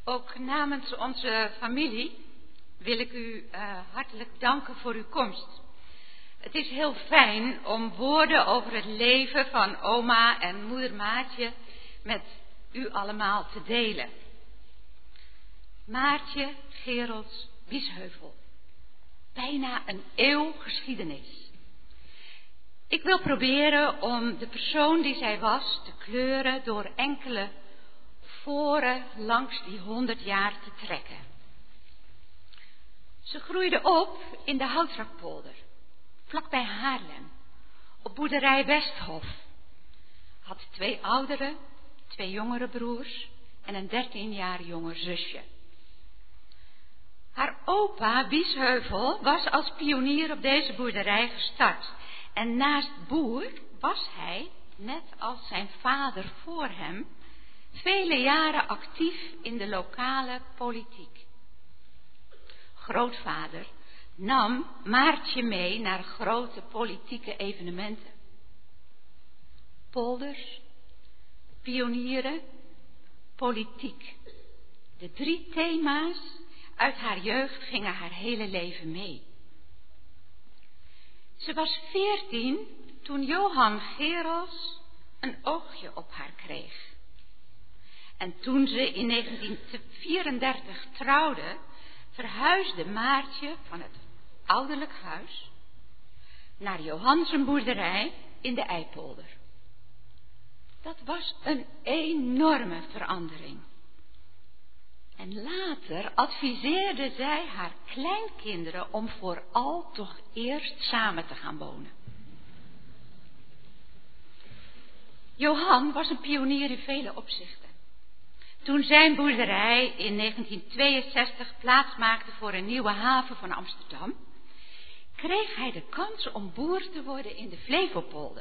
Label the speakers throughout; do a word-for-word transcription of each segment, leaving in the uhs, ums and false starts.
Speaker 1: Ook namens onze familie wil ik u uh, hartelijk danken voor uw komst. Het is heel fijn om woorden over het leven van oma en moeder Maartje met u allemaal te delen. Maartje Gerelds Biesheuvel. Bijna een eeuw geschiedenis. Ik wil proberen om de persoon die zij was te kleuren door enkele voren langs die honderd jaar te trekken. Ze groeide op in de Houtrakpolder, vlakbij Haarlem, op boerderij Westhof. Had twee oudere, twee jongere broers en een dertien jaar jonger zusje. Haar opa Biesheuvel was als pionier op deze boerderij gestart. En naast boer was hij, net als zijn vader voor hem, vele jaren actief in de lokale politiek. Grootvader nam Maartje mee naar grote politieke evenementen. Polders, pionieren, politiek. De drie thema's uit haar jeugd gingen haar hele leven mee. Ze was veertien toen Johan Gerels een oogje op haar kreeg. En toen ze in negentien vierendertig trouwde, verhuisde Maartje van het ouderlijk huis naar Johan zijn boerderij in de Eipolder. Dat was een enorme verandering. En later adviseerde zij haar kleinkinderen om vooral toch eerst samen te gaan wonen. Johan was een pionier in vele opzichten. Toen zijn boerderij in negentien tweeënzestig plaats maakte voor een nieuwe haven van Amsterdam, kreeg hij de kans om boer te worden in de Flevopolder.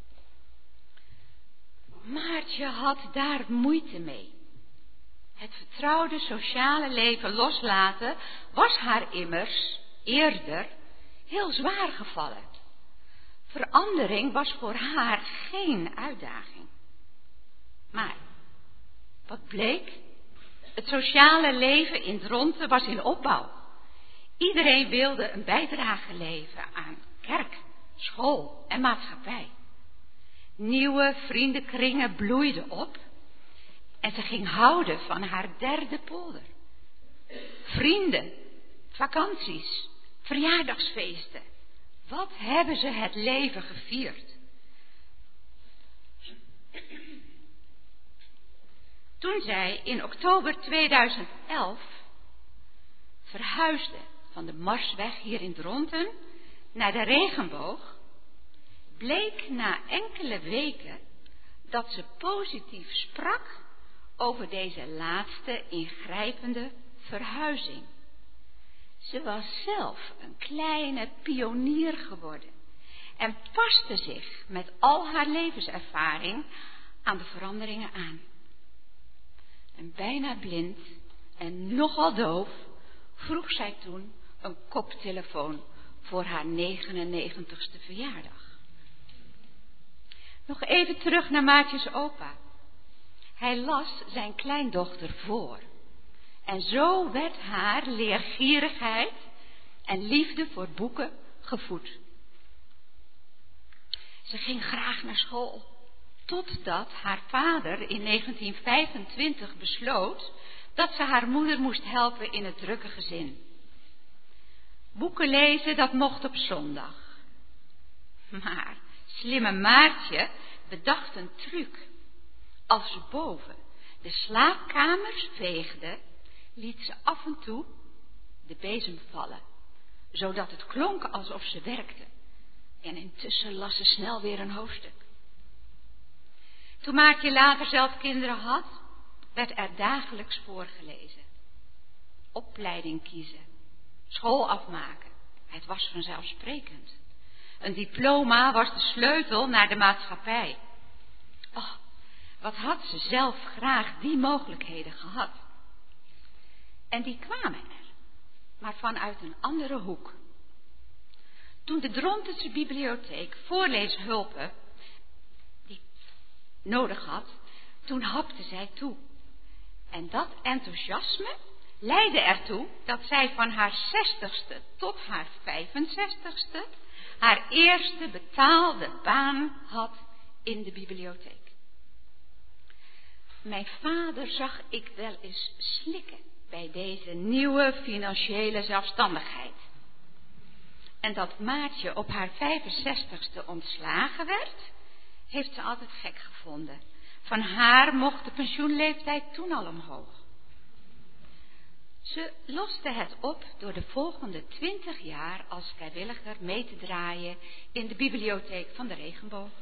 Speaker 1: Maartje had daar moeite mee. Het vertrouwde sociale leven loslaten was haar immers eerder heel zwaar gevallen. Verandering was voor haar geen uitdaging. Maar wat bleek? Het sociale leven in Dronten was in opbouw. Iedereen wilde een bijdrage leveren aan kerk, school en maatschappij. Nieuwe vriendenkringen bloeiden op. En ze ging houden van haar derde polder. Vrienden, vakanties, verjaardagsfeesten. Wat hebben ze het leven gevierd? Toen zij in oktober tweeduizend elf verhuisde van de Marsweg hier in Dronten naar de Regenboog, bleek na enkele weken dat ze positief sprak over deze laatste ingrijpende verhuizing. Ze was zelf een kleine pionier geworden en paste zich met al haar levenservaring aan de veranderingen aan. En bijna blind en nogal doof vroeg zij toen een koptelefoon voor haar negenennegentigste verjaardag. Nog even terug naar Maartjes opa. Hij las zijn kleindochter voor. En zo werd haar leergierigheid en liefde voor boeken gevoed. Ze ging graag naar school, totdat haar vader in negentien vijfentwintig besloot dat ze haar moeder moest helpen in het drukke gezin. Boeken lezen, dat mocht op zondag. Maar slimme Maartje bedacht een truc. Als ze boven de slaapkamers veegde, liet ze af en toe de bezem vallen, zodat het klonk alsof ze werkte. En intussen las ze snel weer een hoofdstuk. Toen Maartje later zelf kinderen had, werd er dagelijks voorgelezen. Opleiding kiezen, school afmaken, het was vanzelfsprekend. Een diploma was de sleutel naar de maatschappij. Oh, wat had ze zelf graag die mogelijkheden gehad. En die kwamen er, maar vanuit een andere hoek. Toen de Drontense bibliotheek En dat enthousiasme leidde ertoe dat zij van haar zestigste tot haar vijfenzestigste haar eerste betaalde baan had in de bibliotheek. Mijn vader zag ik wel eens slikken bij deze nieuwe financiële zelfstandigheid. En dat Maartje op haar vijfenzestigste ontslagen werd, heeft ze altijd gek gevonden. Van haar mocht de pensioenleeftijd toen al omhoog. Ze loste het op door de volgende twintig jaar als vrijwilliger mee te draaien in de bibliotheek van de Regenboog.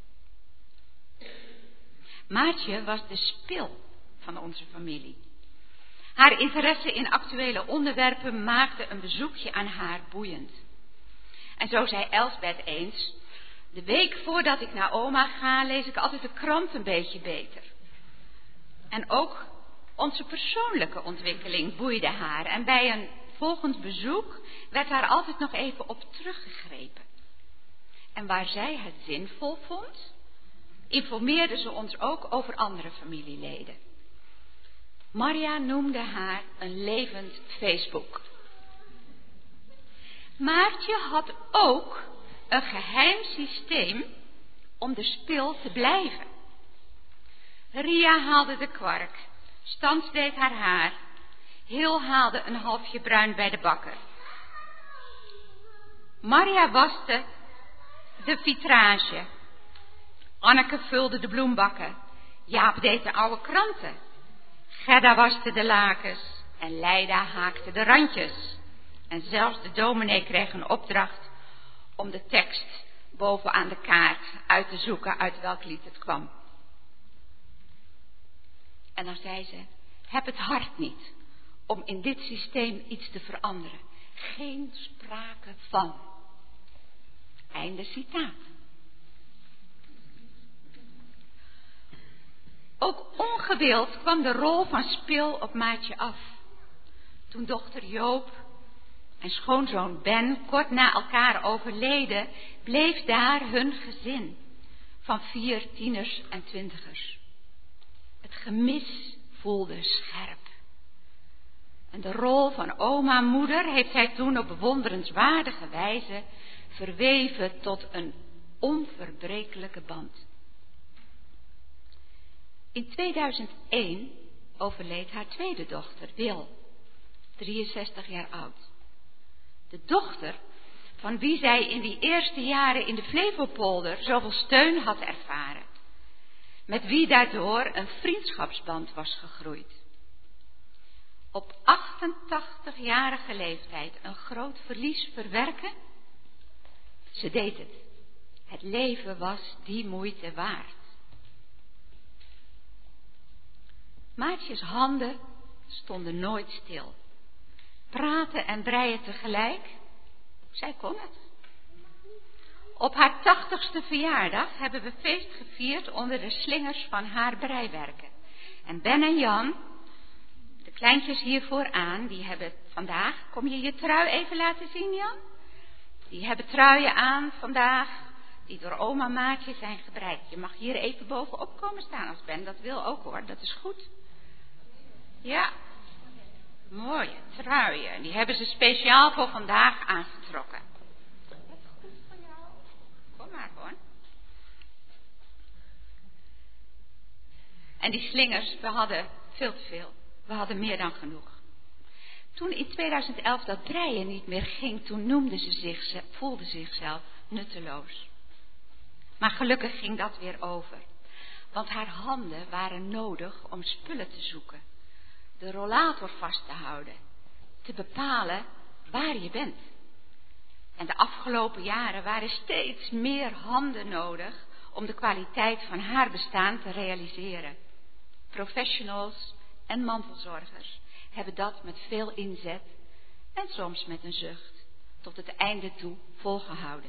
Speaker 1: Maartje was de spil van onze familie. Haar interesse in actuele onderwerpen maakte een bezoekje aan haar boeiend. En zo zei Elsbeth eens: de week voordat ik naar oma ga, lees ik altijd de krant een beetje beter. En ook onze persoonlijke ontwikkeling boeide haar. En bij een volgend bezoek werd daar altijd nog even op teruggegrepen. En waar zij het zinvol vond, informeerde ze ons ook over andere familieleden. Maria noemde haar een levend Facebook. Maartje had ook een geheim systeem om de spil te blijven. Ria haalde de kwark, Stans deed haar haar, Heel haalde een halfje bruin bij de bakker. Maria waste de vitrage, Anneke vulde de bloembakken, Jaap deed de oude kranten, Gerda waste de lakens en Leida haakte de randjes. En zelfs de dominee kreeg een opdracht om de tekst bovenaan de kaart uit te zoeken uit welk lied het kwam. En dan zei ze: heb het hart niet om in dit systeem iets te veranderen. Geen sprake van. Einde citaat. Ook ongewild kwam de rol van spil op Maartje af. Toen dochter Joop en schoonzoon Ben kort na elkaar overleden, bleef daar hun gezin van vier tieners en twintigers. Het gemis voelde scherp. En de rol van oma moeder heeft hij toen op bewonderenswaardige wijze verweven tot een onverbrekelijke band. In tweeduizend één overleed haar tweede dochter, Wil, drieënzestig jaar oud. De dochter van wie zij in die eerste jaren in de Flevopolder zoveel steun had ervaren. Met wie daardoor een vriendschapsband was gegroeid. Op achtentachtigjarige leeftijd een groot verlies verwerken? Ze deed het. Het leven was die moeite waard. Maartjes handen stonden nooit stil. Praten en breien tegelijk, zij kon het. Op haar tachtigste verjaardag hebben we feest gevierd onder de slingers van haar breiwerken. En Ben en Jan, de kleintjes hier vooraan, die hebben vandaag, kom je je trui even laten zien, Jan? Die hebben truien aan vandaag, die door oma Maartje zijn gebreid. Je mag hier even bovenop komen staan als Ben dat wil ook hoor, dat is goed. Ja, mooie truien. Die hebben ze speciaal voor vandaag aangetrokken. Dat is goed voor jou. Kom maar hoor. En die slingers, we hadden veel te veel. We hadden meer dan genoeg. Toen in tweeduizend elf dat breien niet meer ging, toen noemden ze zich, voelden zichzelf nutteloos. Maar gelukkig ging dat weer over. Want haar handen waren nodig om spullen te zoeken. De rollator vast te houden. Te bepalen waar je bent. En de afgelopen jaren waren steeds meer handen nodig om de kwaliteit van haar bestaan te realiseren. Professionals en mantelzorgers hebben dat met veel inzet en soms met een zucht tot het einde toe volgehouden.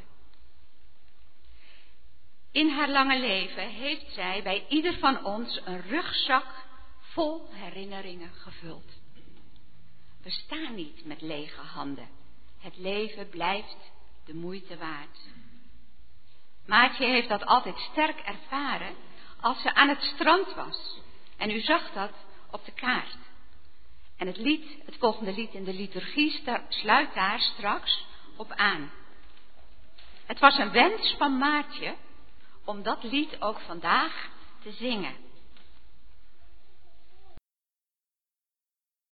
Speaker 1: In haar lange leven heeft zij bij ieder van ons een rugzak vol herinneringen gevuld. We staan niet met lege handen. Het leven blijft de moeite waard. Maartje heeft dat altijd sterk ervaren als ze aan het strand was. En u zag dat op de kaart. En het lied, het volgende lied in de liturgie, sluit daar straks op aan. Het was een wens van Maartje om dat lied ook vandaag te zingen.